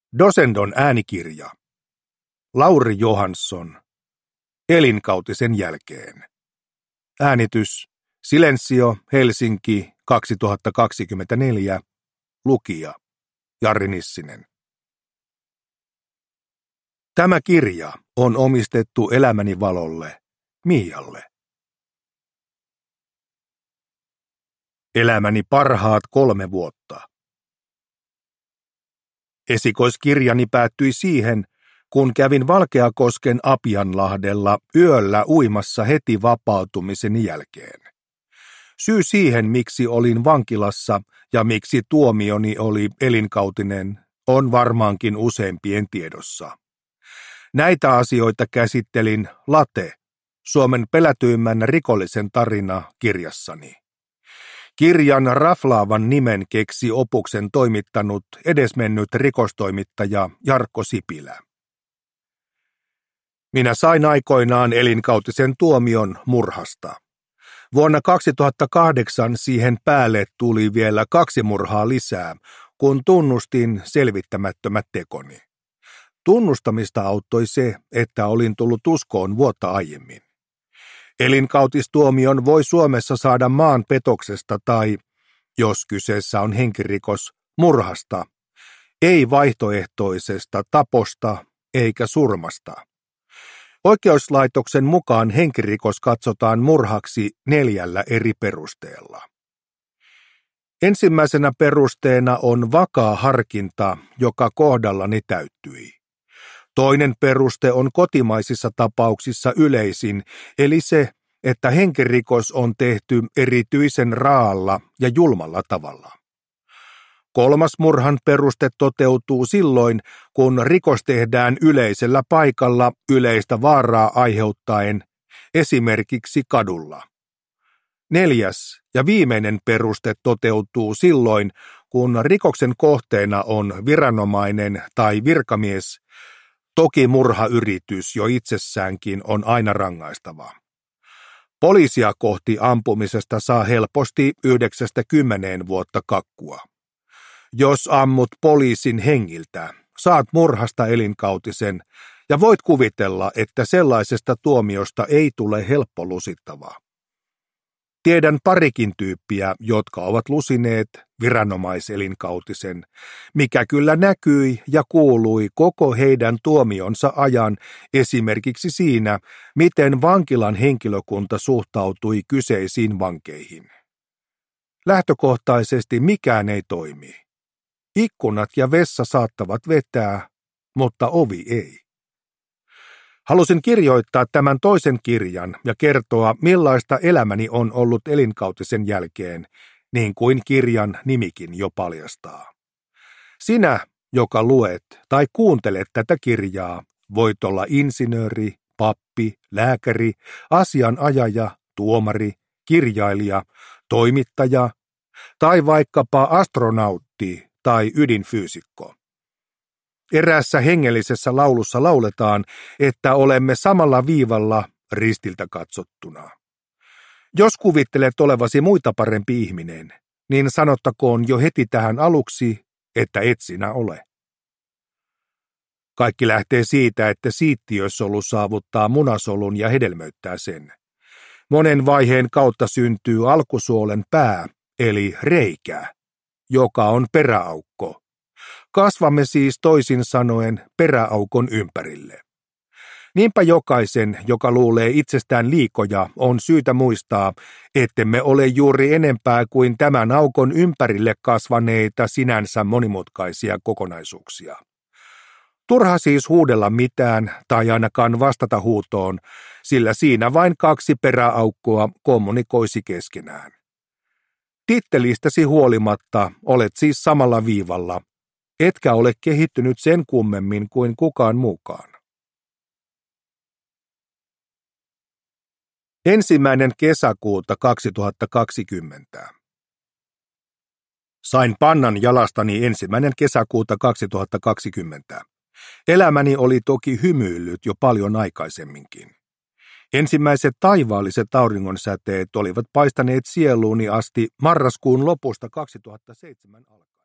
Dosendon äänikirja. Lauri Johansson. Elinkautisen jälkeen. Äänitys. Silensio, Helsinki, 2024. Lukija. Jari Nissinen. Tämä kirja on omistettu elämäni valolle, Mialle. Elämäni parhaat 3 vuotta. Esikoiskirjani päättyi siihen, kun kävin Valkeakosken Apianlahdella yöllä uimassa heti vapautumiseni jälkeen. Syy siihen, miksi olin vankilassa ja miksi tuomioni oli elinkautinen, on varmaankin useimpien tiedossa. Näitä asioita käsittelin Late, Suomen pelätyimmän rikollisen tarina -kirjassani. Kirjan raflaavan nimen keksi opuksen toimittanut edesmennyt rikostoimittaja Jarkko Sipilä. Minä sain aikoinaan elinkautisen tuomion murhasta. Vuonna 2008 siihen päälle tuli vielä 2 murhaa lisää, kun tunnustin selvittämättömät tekoni. Tunnustamista auttoi se, että olin tullut uskoon vuotta aiemmin. Elinkautistuomion voi Suomessa saada maanpetoksesta tai, jos kyseessä on henkirikos, murhasta, ei vaihtoehtoisesta taposta eikä surmasta. Oikeuslaitoksen mukaan henkirikos katsotaan murhaksi 4 eri perusteella. Ensimmäisenä perusteena on vakaa harkinta, joka kohdallani täyttyi. Toinen peruste on kotimaisissa tapauksissa yleisin, eli se, että henkirikos on tehty erityisen raalla ja julmalla tavalla. 3. murhan peruste toteutuu silloin, kun rikos tehdään yleisellä paikalla yleistä vaaraa aiheuttaen, esimerkiksi kadulla. 4. ja viimeinen peruste toteutuu silloin, kun rikoksen kohteena on viranomainen tai virkamies. Toki murhayritys jo itsessäänkin on aina rangaistava. Poliisia kohti ampumisesta saa helposti 9–10 vuotta kakkua. Jos ammut poliisin hengiltä, saat murhasta elinkautisen ja voit kuvitella, että sellaisesta tuomiosta ei tule helppo lusittava. Tiedän parikin tyyppiä, jotka ovat lusineet viranomaiselinkautisen, mikä kyllä näkyi ja kuului koko heidän tuomionsa ajan esimerkiksi siinä, miten vankilan henkilökunta suhtautui kyseisiin vankeihin. Lähtökohtaisesti mikään ei toimi. Ikkunat ja vessa saattavat vetää, mutta ovi ei. Halusin kirjoittaa tämän toisen kirjan ja kertoa, millaista elämäni on ollut elinkautisen jälkeen, niin kuin kirjan nimikin jo paljastaa. Sinä, joka luet tai kuuntelet tätä kirjaa, voit olla insinööri, pappi, lääkäri, asianajaja, tuomari, kirjailija, toimittaja tai vaikkapa astronautti tai ydinfyysikko. Eräässä hengellisessä laulussa lauletaan, että olemme samalla viivalla ristiltä katsottuna. Jos kuvittelet olevasi muita parempi ihminen, niin sanottakoon jo heti tähän aluksi, että et sinä ole. Kaikki lähtee siitä, että siittiösolu saavuttaa munasolun ja hedelmöittää sen. Monen vaiheen kautta syntyy alkusuolen pää, eli reikä, joka on peräaukko. Kasvamme siis toisin sanoen peräaukon ympärille. Niinpä jokaisen, joka luulee itsestään liikoja, on syytä muistaa, ettemme ole juuri enempää kuin tämän aukon ympärille kasvaneita sinänsä monimutkaisia kokonaisuuksia. Turha siis huudella mitään tai ainakaan vastata huutoon, sillä siinä vain 2 peräaukkoa kommunikoisi keskenään. Tittelistäsi huolimatta olet siis samalla viivalla, etkä ole kehittynyt sen kummemmin kuin kukaan muukaan. 1. kesäkuuta 2020. Sain pannan jalastani 1. kesäkuuta 2020. Elämäni oli toki hymyillyt jo paljon aikaisemminkin. Ensimmäiset taivaalliset auringonsäteet olivat paistaneet sieluuni asti marraskuun lopusta 2007 alkaen.